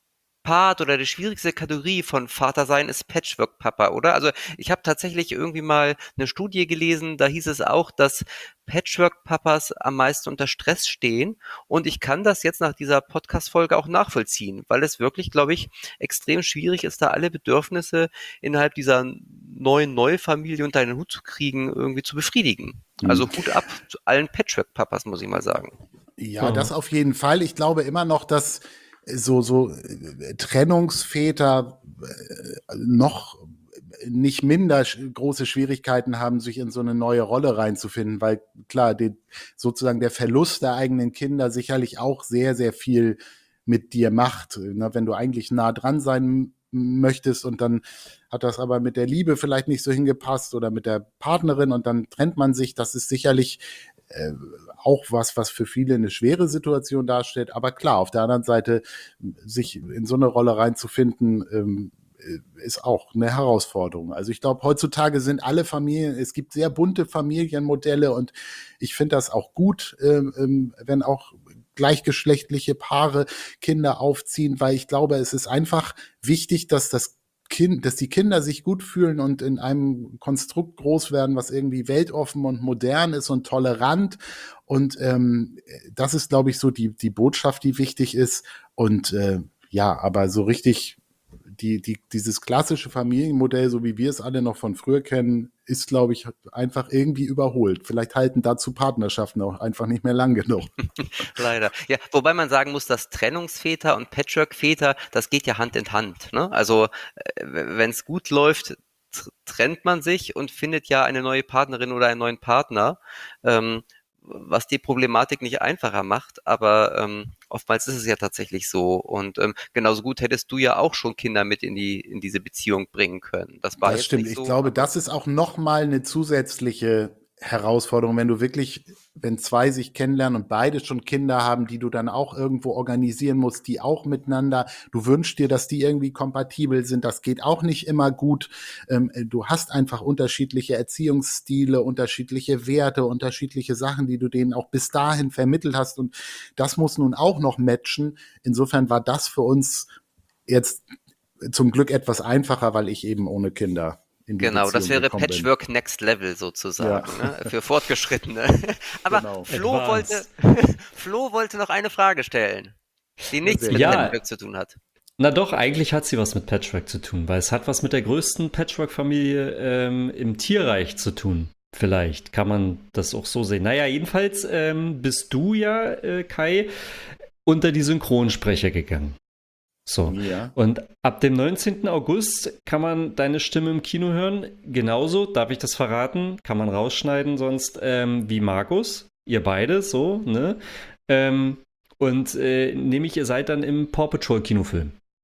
Part oder die schwierigste Kategorie von Vater sein ist Patchwork-Papa, oder? Also ich habe tatsächlich irgendwie mal eine Studie gelesen, da hieß es auch, dass Patchwork-Papas am meisten unter Stress stehen. Und ich kann das jetzt nach dieser Podcast-Folge auch nachvollziehen, weil es wirklich, glaube ich, extrem schwierig ist, da alle Bedürfnisse innerhalb dieser neuen Neufamilie unter einen Hut zu kriegen, irgendwie zu befriedigen. Also Hut ab zu allen Patchwork-Papas, muss ich mal sagen. Ja, das auf jeden Fall. Ich glaube immer noch, dass so, so äh, Trennungsväter äh, noch nicht minder sch- große Schwierigkeiten haben, sich in so eine neue Rolle reinzufinden, weil klar, die, sozusagen der Verlust der eigenen Kinder sicherlich auch sehr, sehr viel mit dir macht. Ne? Wenn du eigentlich nah dran sein m- möchtest und dann hat das aber mit der Liebe vielleicht nicht so hingepasst oder mit der Partnerin und dann trennt man sich, das ist sicherlich äh, auch was, was für viele eine schwere Situation darstellt. Aber klar, auf der anderen Seite, sich in so eine Rolle reinzufinden, ähm, ist auch eine Herausforderung. Also ich glaube, heutzutage sind alle Familien, es gibt sehr bunte Familienmodelle und ich finde das auch gut, ähm, ähm, wenn auch gleichgeschlechtliche Paare Kinder aufziehen, weil ich glaube, es ist einfach wichtig, dass das Kind, dass die Kinder sich gut fühlen und in einem Konstrukt groß werden, was irgendwie weltoffen und modern ist und tolerant. Und ähm, das ist, glaube ich, so die, die Botschaft, die wichtig ist. Und äh, ja, aber so richtig die, die, dieses klassische Familienmodell, so wie wir es alle noch von früher kennen, ist, glaube ich, einfach irgendwie überholt. Vielleicht halten dazu Partnerschaften auch einfach nicht mehr lang genug. Leider. Ja, wobei man sagen muss, dass Trennungsväter und Patchwork-Väter, das geht ja Hand in Hand. Ne? Also wenn es gut läuft, tr- trennt man sich und findet ja eine neue Partnerin oder einen neuen Partner, ähm, was die Problematik nicht einfacher macht, aber ähm, oftmals ist es ja tatsächlich so. Und ähm, genauso gut hättest du ja auch schon Kinder mit in die in diese Beziehung bringen können. Das war Das jetzt stimmt. nicht Ich so. glaube, aber- das ist auch noch mal eine zusätzliche Herausforderung, wenn du wirklich, wenn zwei sich kennenlernen und beide schon Kinder haben, die du dann auch irgendwo organisieren musst, die auch miteinander, du wünschst dir, dass die irgendwie kompatibel sind, das geht auch nicht immer gut. Ähm, du hast einfach unterschiedliche Erziehungsstile, unterschiedliche Werte, unterschiedliche Sachen, die du denen auch bis dahin vermittelt hast und das muss nun auch noch matchen. Insofern war das für uns jetzt zum Glück etwas einfacher, weil ich eben ohne Kinder in die Genau, das Beziehung wäre gekommen bin. Patchwork Next Level sozusagen, Ja. ne? Für Fortgeschrittene. Aber Genau. Flo wollte, Advanced. Flo wollte noch eine Frage stellen, die nichts sehr mit gut. Ja. Patchwork zu tun hat. Na doch, eigentlich hat sie was mit Patchwork zu tun, weil es hat was mit der größten Patchwork-Familie ähm, im Tierreich zu tun. Vielleicht kann man das auch so sehen. Naja, jedenfalls ähm, bist du ja, äh, Kai, unter die Synchronsprecher gegangen. So. Ja. Und ab dem neunzehnten August kann man deine Stimme im Kino hören. Genauso, darf ich das verraten? Kann man rausschneiden, sonst ähm, wie Markus. Ihr beide, so, ne? Ähm, und äh, nämlich, ihr seid dann im Paw Patrol Kinofilm.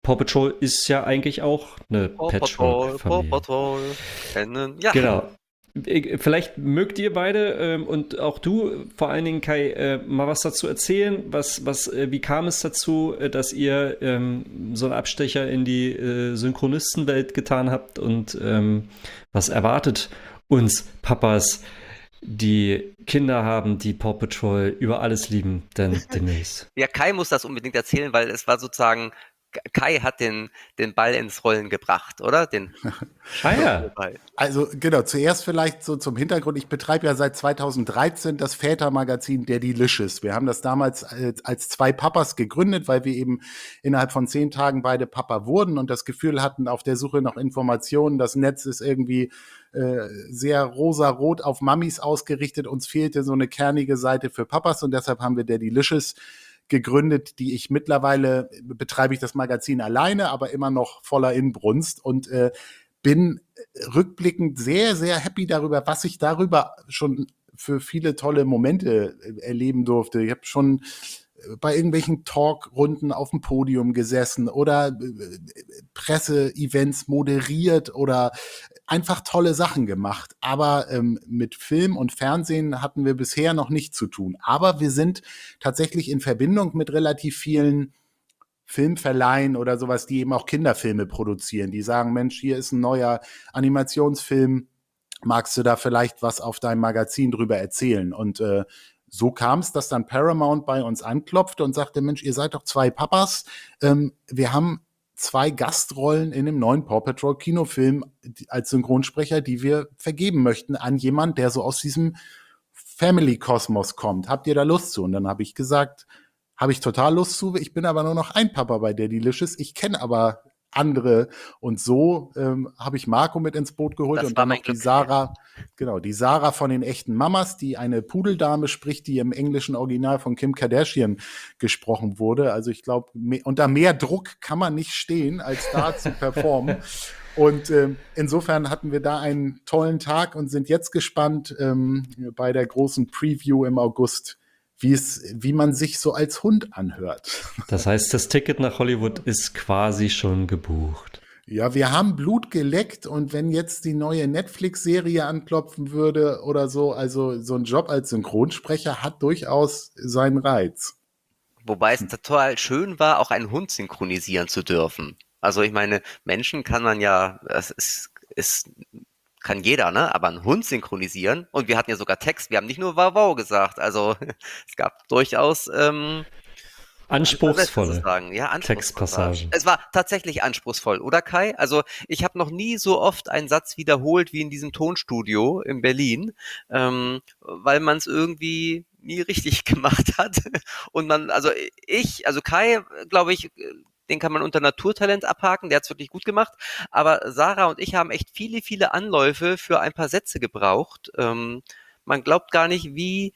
Paw Patrol ist ja eigentlich auch eine Paw Patrol, Paw Patchwork-Familie. Patrol. Kennen- Ja, Genau. Ich- Vielleicht mögt ihr beide ähm, und auch du, vor allen Dingen Kai, äh, mal was dazu erzählen. Was, was, äh, wie kam es dazu, äh, dass ihr ähm, so einen Abstecher in die äh, Synchronistenwelt getan habt und ähm, was erwartet uns Papas, die Kinder haben, die Paw Patrol über alles lieben, denn demnächst. Ja, Kai muss das unbedingt erzählen, weil es war sozusagen, Kai hat den, den Ball ins Rollen gebracht, oder? Den Ah ja, Ball. Also genau, zuerst vielleicht so zum Hintergrund. Ich betreibe ja seit zweitausenddreizehn das Vätermagazin Daddylicious. Wir haben das damals als, als zwei Papas gegründet, weil wir eben innerhalb von zehn Tagen beide Papa wurden und das Gefühl hatten, auf der Suche nach Informationen, das Netz ist irgendwie äh, sehr rosa-rot auf Mamis ausgerichtet. Uns fehlte so eine kernige Seite für Papas und deshalb haben wir Daddylicious gegründet, die ich mittlerweile betreibe ich das Magazin alleine, aber immer noch voller Inbrunst und äh, bin rückblickend sehr, sehr happy darüber, was ich darüber schon für viele tolle Momente äh, erleben durfte. Ich habe schon äh, bei irgendwelchen Talkrunden auf dem Podium gesessen oder äh, Presse-Events moderiert oder einfach tolle Sachen gemacht. Aber ähm, mit Film und Fernsehen hatten wir bisher noch nicht zu tun. Aber wir sind tatsächlich in Verbindung mit relativ vielen Filmverleihen oder sowas, die eben auch Kinderfilme produzieren. Die sagen, Mensch, hier ist ein neuer Animationsfilm, magst du da vielleicht was auf deinem Magazin drüber erzählen? Und äh, so kam es, dass dann Paramount bei uns anklopfte und sagte, Mensch, ihr seid doch zwei Papas, ähm, wir haben zwei Gastrollen in dem neuen Paw Patrol Kinofilm als Synchronsprecher, die wir vergeben möchten an jemand, der so aus diesem Family-Kosmos kommt. Habt ihr da Lust zu? Und dann habe ich gesagt, habe ich total Lust zu. Ich bin aber nur noch ein Papa bei Daddylicious. Ich kenne aber andere. Und so ähm, habe ich Marco mit ins Boot geholt Das und war dann mein noch die Glück. Sarah, genau, die Sarah von den echten Mamas, die eine Pudeldame spricht, die im englischen Original von Kim Kardashian gesprochen wurde. Also ich glaube, me- unter mehr Druck kann man nicht stehen, als da zu performen. Und ähm, insofern hatten wir da einen tollen Tag und sind jetzt gespannt ähm, bei der großen Preview im August, wie es, wie man sich so als Hund anhört. das heißt, das Ticket nach Hollywood ist quasi schon gebucht. Ja, wir haben Blut geleckt und wenn jetzt die neue Netflix-Serie anklopfen würde oder so, also so ein Job als Synchronsprecher hat durchaus seinen Reiz. Wobei es total schön war, auch einen Hund synchronisieren zu dürfen. Also ich meine, Menschen kann man ja, das ist, ist kann jeder, ne? Aber einen Hund synchronisieren und wir hatten ja sogar Text, wir haben nicht nur Wow Wow gesagt, also es gab durchaus ähm, Anspruchsvolle sozusagen. Ja, anspruchsvoll Textpassagen. war. Es war tatsächlich anspruchsvoll, oder Kai? Also ich habe noch nie so oft einen Satz wiederholt wie in diesem Tonstudio in Berlin, ähm, weil man es irgendwie nie richtig gemacht hat. Und man, also ich, also Kai, glaube ich, den kann man unter Naturtalent abhaken, der hat's wirklich gut gemacht. Aber Sarah und ich haben echt viele, viele Anläufe für ein paar Sätze gebraucht. Ähm, man glaubt gar nicht, wie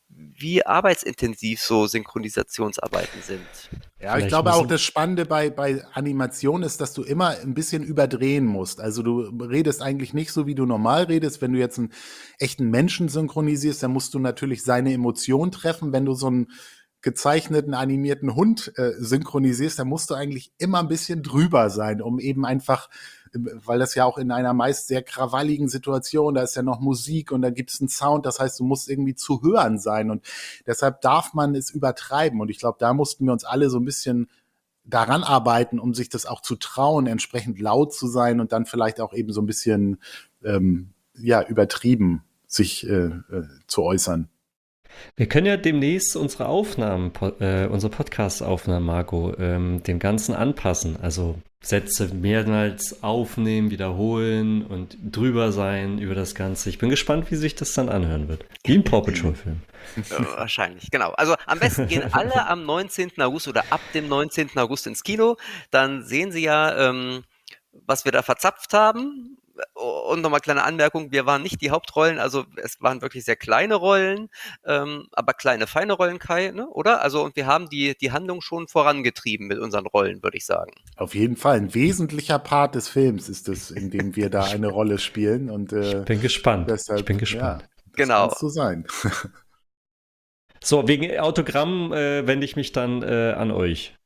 wie arbeitsintensiv so Synchronisationsarbeiten sind. Ja, ich Vielleicht glaube auch müssen- das Spannende bei, bei Animation ist, dass du immer ein bisschen überdrehen musst. Also du redest eigentlich nicht so, wie du normal redest. Wenn du jetzt einen echten Menschen synchronisierst, dann musst du natürlich seine Emotion treffen. Wenn du so einen gezeichneten, animierten Hund äh, synchronisierst, dann musst du eigentlich immer ein bisschen drüber sein, um eben einfach, weil das ja auch in einer meist sehr krawalligen Situation, da ist ja noch Musik und da gibt es einen Sound, das heißt, du musst irgendwie zu hören sein und deshalb darf man es übertreiben und ich glaube, da mussten wir uns alle so ein bisschen daran arbeiten, um sich das auch zu trauen, entsprechend laut zu sein und dann vielleicht auch eben so ein bisschen ähm, ja, übertrieben sich äh, äh, zu äußern. Wir können ja demnächst unsere Aufnahmen, po- äh, unsere Podcast-Aufnahmen, Marco, ähm, dem Ganzen anpassen. Also Sätze mehrmals aufnehmen, wiederholen und drüber sein über das Ganze. Ich bin gespannt, wie sich das dann anhören wird. Wie ein Paw Patrol-Film. Äh, wahrscheinlich, genau. Also am besten gehen alle am neunzehnten August oder ab dem neunzehnten August ins Kino. Dann sehen Sie ja, ähm, was wir da verzapft haben. Und nochmal kleine Anmerkung, wir waren nicht die Hauptrollen, also es waren wirklich sehr kleine Rollen, ähm, aber kleine, feine Rollen, Kai, ne? Oder? Also und wir haben die, die Handlung schon vorangetrieben mit unseren Rollen, würde ich sagen. Auf jeden Fall ein wesentlicher Part des Films ist es, in dem wir da eine Rolle spielen und äh, Ich bin gespannt. deshalb, ich bin gespannt. Ja, das Genau. kann so sein. So, wegen Autogramm äh, wende ich mich dann äh, an euch.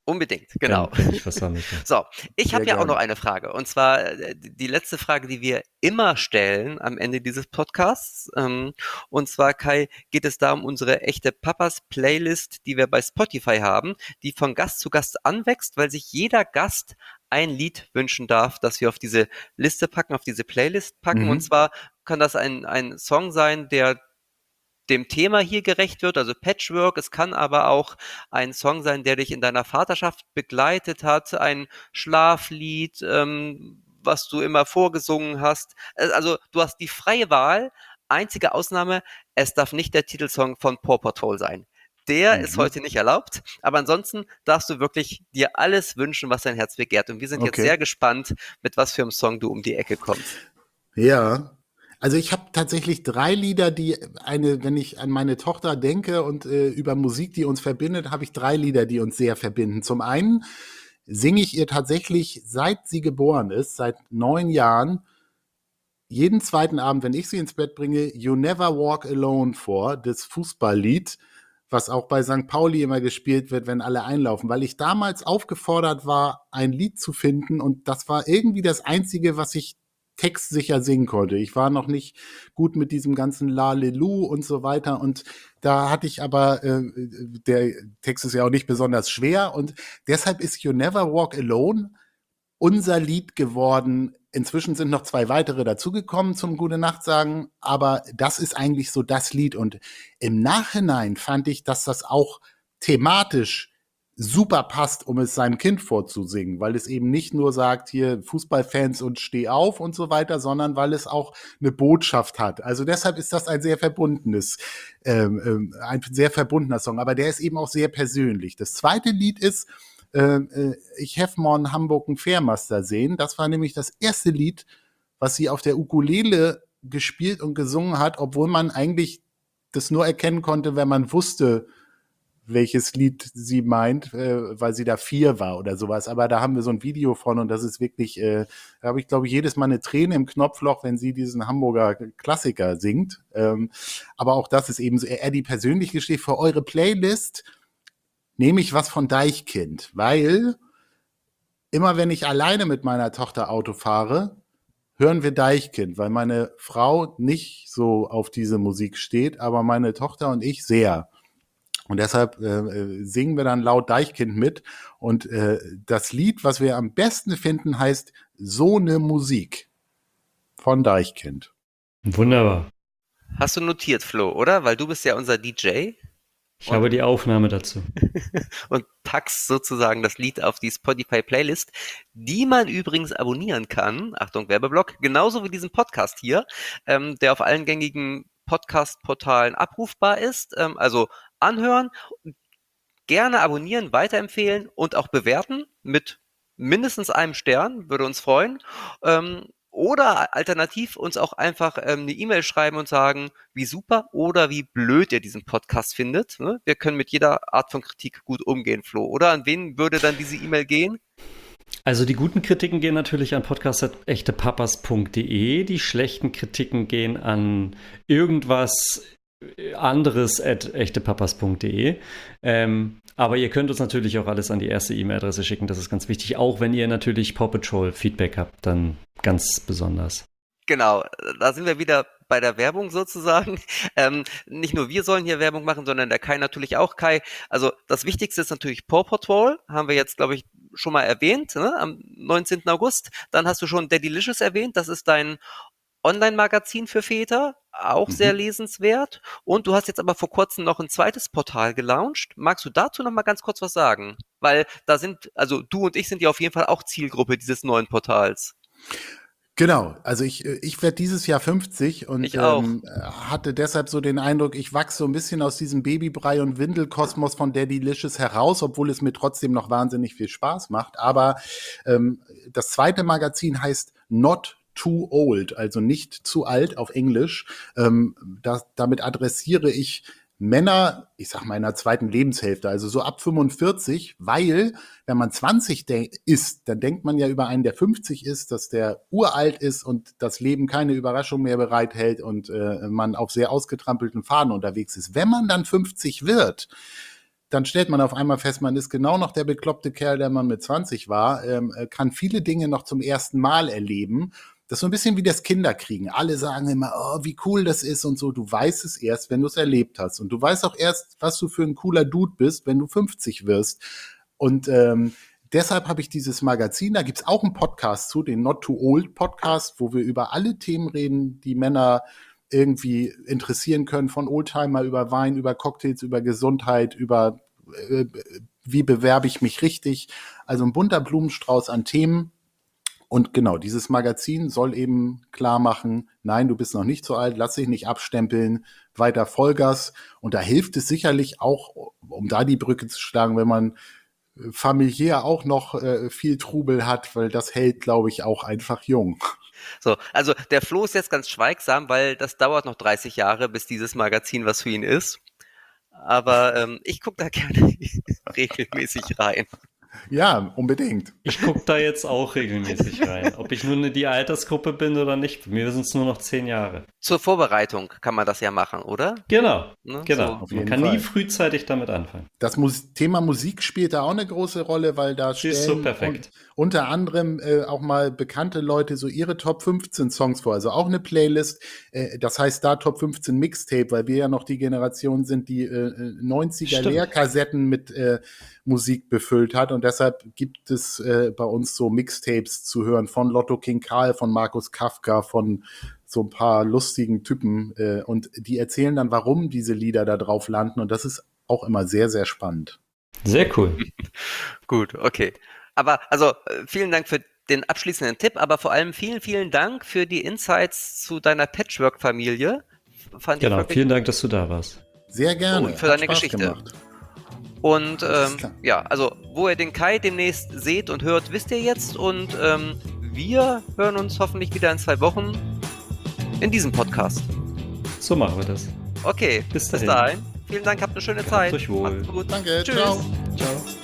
Unbedingt, genau. Wenn, wenn ich was sagen möchte. So, ich Sehr habe ja auch gerne. noch eine Frage. Und zwar äh, die letzte Frage, die wir immer stellen am Ende dieses Podcasts. Ähm, und zwar, Kai, geht es da um unsere echte Papas-Playlist, die wir bei Spotify haben, die von Gast zu Gast anwächst, weil sich jeder Gast ein Lied wünschen darf, das wir auf diese Liste packen, auf diese Playlist packen. Mhm. Und zwar kann das ein, ein Song sein, der dem Thema hier gerecht wird, also Patchwork. Es kann aber auch ein Song sein, der dich in deiner Vaterschaft begleitet hat, ein Schlaflied, ähm, was du immer vorgesungen hast. Äh, Also du hast die freie Wahl. Einzige Ausnahme, es darf nicht der Titelsong von Paw Patrol sein. Der ist Mhm. heute nicht erlaubt, aber ansonsten darfst du wirklich dir alles wünschen, was dein Herz begehrt. Und wir sind jetzt Okay. sehr gespannt, mit was für einem Song du um die Ecke kommst. Ja, also ich habe tatsächlich drei Lieder, die eine, wenn ich an meine Tochter denke und äh, über Musik, die uns verbindet, habe ich drei Lieder, die uns sehr verbinden. Zum einen singe ich ihr tatsächlich, seit sie geboren ist, seit neun Jahren, jeden zweiten Abend, wenn ich sie ins Bett bringe, You Never Walk Alone vor, das Fußballlied, was auch bei Sankt Pauli immer gespielt wird, wenn alle einlaufen, weil ich damals aufgefordert war, ein Lied zu finden und das war irgendwie das Einzige, was ich textsicher singen konnte. Ich war noch nicht gut mit diesem ganzen Lalelu und so weiter und da hatte ich aber, äh, der Text ist ja auch nicht besonders schwer und deshalb ist You Never Walk Alone unser Lied geworden. Inzwischen sind noch zwei weitere dazugekommen zum Gute Nacht sagen, aber das ist eigentlich so das Lied. Und im Nachhinein fand ich, dass das auch thematisch super passt, um es seinem Kind vorzusingen, weil es eben nicht nur sagt, hier Fußballfans und steh auf und so weiter, sondern weil es auch eine Botschaft hat. Also deshalb ist das ein sehr verbundenes, ähm, ähm, ein sehr verbundener Song, aber der ist eben auch sehr persönlich. Das zweite Lied ist, äh, ich have morgen Hamburg einen Fairmaster sehen. Das war nämlich das erste Lied, was sie auf der Ukulele gespielt und gesungen hat, obwohl man eigentlich das nur erkennen konnte, wenn man wusste, welches Lied sie meint, äh, weil sie da vier war oder sowas. Aber da haben wir so ein Video von und das ist wirklich, äh, da habe ich, glaube ich, jedes Mal eine Träne im Knopfloch, wenn sie diesen Hamburger Klassiker singt. Ähm, aber auch das ist eben so, Eddie persönlich gesteht, für eure Playlist nehme ich was von Deichkind, weil immer wenn ich alleine mit meiner Tochter Auto fahre, hören wir Deichkind, weil meine Frau nicht so auf diese Musik steht, aber meine Tochter und ich sehr. Und deshalb äh, singen wir dann laut Deichkind mit. Und äh, das Lied, was wir am besten finden, heißt So ne Musik von Deichkind. Wunderbar. Hast du notiert, Flo, oder? Weil du bist ja unser D J. Ich habe die Aufnahme dazu. Und packst sozusagen das Lied auf die Spotify-Playlist, die man übrigens abonnieren kann, Achtung, Werbeblock, genauso wie diesen Podcast hier, ähm, der auf allen gängigen Podcast-Portalen abrufbar ist. Ähm, also anhören, gerne abonnieren, weiterempfehlen und auch bewerten mit mindestens einem Stern, würde uns freuen. Ähm, Oder alternativ uns auch einfach ähm, eine E-Mail schreiben und sagen, wie super oder wie blöd ihr diesen Podcast findet. Ne? Wir können mit jeder Art von Kritik gut umgehen, Flo. Oder an wen würde dann diese E-Mail gehen? Also die guten Kritiken gehen natürlich an podcast at echtepapas punkt de, die schlechten Kritiken gehen an irgendwas anderes at echtepapas punkt de. Ähm, aber ihr könnt uns natürlich auch alles an die erste E-Mail-Adresse schicken, das ist ganz wichtig. Auch wenn ihr natürlich Paw Patrol Feedback habt, dann ganz besonders. Genau, da sind wir wieder bei der Werbung sozusagen. Ähm, nicht nur wir sollen hier Werbung machen, sondern der Kai natürlich auch. Kai, also das Wichtigste ist natürlich Paw Patrol, haben wir jetzt, glaube ich, schon mal erwähnt, ne? Am neunzehnten August. Dann hast du schon Daddylicious erwähnt, das ist dein Online-Magazin für Väter, auch Mhm. sehr lesenswert. Und du hast jetzt aber vor kurzem noch ein zweites Portal gelauncht. Magst du dazu noch mal ganz kurz was sagen? Weil da sind, also du und ich sind ja auf jeden Fall auch Zielgruppe dieses neuen Portals. Genau, also ich, ich werde dieses Jahr fünfzig und Ich auch. ähm, hatte deshalb so den Eindruck, ich wachse so ein bisschen aus diesem Babybrei- und Windelkosmos von Daddylicious heraus, obwohl es mir trotzdem noch wahnsinnig viel Spaß macht. Aber ähm, das zweite Magazin heißt Not Too Old, also nicht zu alt auf Englisch. Ähm, das, damit adressiere ich Männer, ich sag mal in der zweiten Lebenshälfte, also so ab fünfundvierzig, weil wenn man zwanzig de- ist, dann denkt man ja über einen, der fünfzig ist, dass der uralt ist und das Leben keine Überraschung mehr bereithält und äh, man auf sehr ausgetrampelten Pfaden unterwegs ist. Wenn man dann fünfzig wird, dann stellt man auf einmal fest, man ist genau noch der bekloppte Kerl, der man mit zwanzig war, ähm, kann viele Dinge noch zum ersten Mal erleben. Das ist so ein bisschen wie das Kinderkriegen. Alle sagen immer, oh, wie cool das ist und so. Du weißt es erst, wenn du es erlebt hast. Und du weißt auch erst, was du für ein cooler Dude bist, wenn du fünfzig wirst. Und ähm, deshalb habe ich dieses Magazin, da gibt es auch einen Podcast zu, den Not Too Old Podcast, wo wir über alle Themen reden, die Männer irgendwie interessieren können, von Oldtimer über Wein, über Cocktails, über Gesundheit, über äh, wie bewerbe ich mich richtig. Also ein bunter Blumenstrauß an Themen. Und genau, dieses Magazin soll eben klar machen, nein, du bist noch nicht so alt, lass dich nicht abstempeln, weiter Vollgas. Und da hilft es sicherlich auch, um da die Brücke zu schlagen, wenn man familiär auch noch äh, viel Trubel hat, weil das hält, glaube ich, auch einfach jung. So, also der Flo ist jetzt ganz schweigsam, weil das dauert noch dreißig Jahre, bis dieses Magazin was für ihn ist. Aber ähm, ich gucke da gerne regelmäßig rein. Ja, unbedingt. Ich gucke da jetzt auch regelmäßig rein. Ob ich nun in die Altersgruppe bin oder nicht. Für mich sind es nur noch zehn Jahre. Zur Vorbereitung kann man das ja machen, oder? Genau, Ne? genau. auf Man jeden kann Fall. nie frühzeitig damit anfangen. Das Mus- Thema Musik spielt da auch eine große Rolle, weil da Siehst stellen du, perfekt. un- unter anderem äh, auch mal bekannte Leute so ihre Top fünfzehn Songs vor. Also auch eine Playlist. Äh, das heißt da Top fünfzehn Mixtape, weil wir ja noch die Generation sind, die äh, neunziger Stimmt. Leerkassetten mit äh, Musik befüllt hat. Und deshalb gibt es äh, bei uns so Mixtapes zu hören von Lotto King Karl, von Markus Kafka, von so ein paar lustigen Typen. Äh, und die erzählen dann, warum diese Lieder da drauf landen. Und das ist auch immer sehr, sehr spannend. Sehr cool. Gut, okay. Aber also äh, vielen Dank für den abschließenden Tipp, aber vor allem vielen, vielen Dank für die Insights zu deiner Patchwork-Familie. Fand ich Genau, wirklich vielen Dank, dass du da warst. Sehr gerne. Und für Hat deine Spaß Geschichte. gemacht. Und Das ist ähm, klar. ja, also wo ihr den Kai demnächst seht und hört, wisst ihr jetzt. Und ähm, wir hören uns hoffentlich wieder in zwei Wochen in diesem Podcast. So machen wir das. Okay, Bis bis dahin. dahin. Vielen Dank, habt eine schöne Zeit. euch wohl. Macht's gut. Danke, Tschüss. ciao. Ciao.